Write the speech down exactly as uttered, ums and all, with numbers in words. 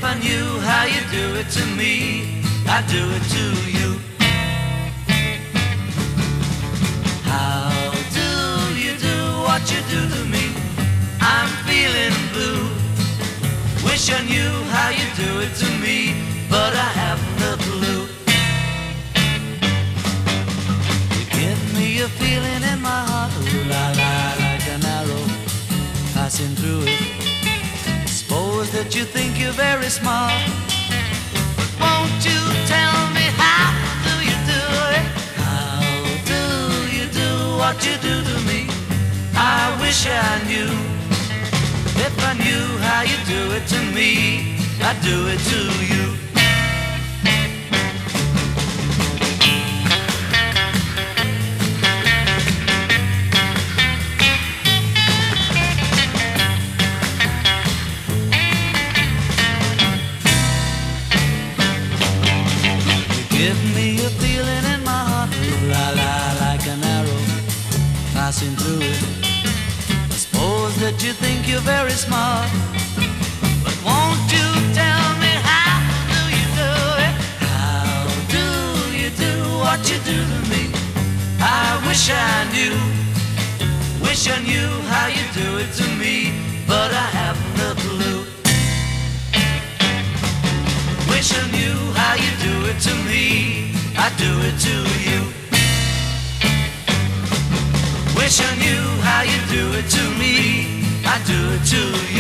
If I knew how you do it to me, I'd do it to you. How do you do what you do to me? I'm feeling blue. Wish I knew how you do it to me, but I haven't a clue. You give me a feeling in my heart, ooh la la, like an arrow passing through it. Suppose that you think you're very smart, but won't you tell me how do you do it? How do you do what you do to me? I wish I knew. If I knew how you do it to me, I'd do it to you. Give me a feeling in my heart, ooh la la, like an arrow passing through it. I suppose that you think you're very smart, but won't you tell me how do you do it? How do you do what you do to me? I wish I knew, wish I knew how you do it to me, but I haven't a clue. Wish I knew how you do it to me, I'd do it to you. Wish I knew how you do it to me, I'd do it to you.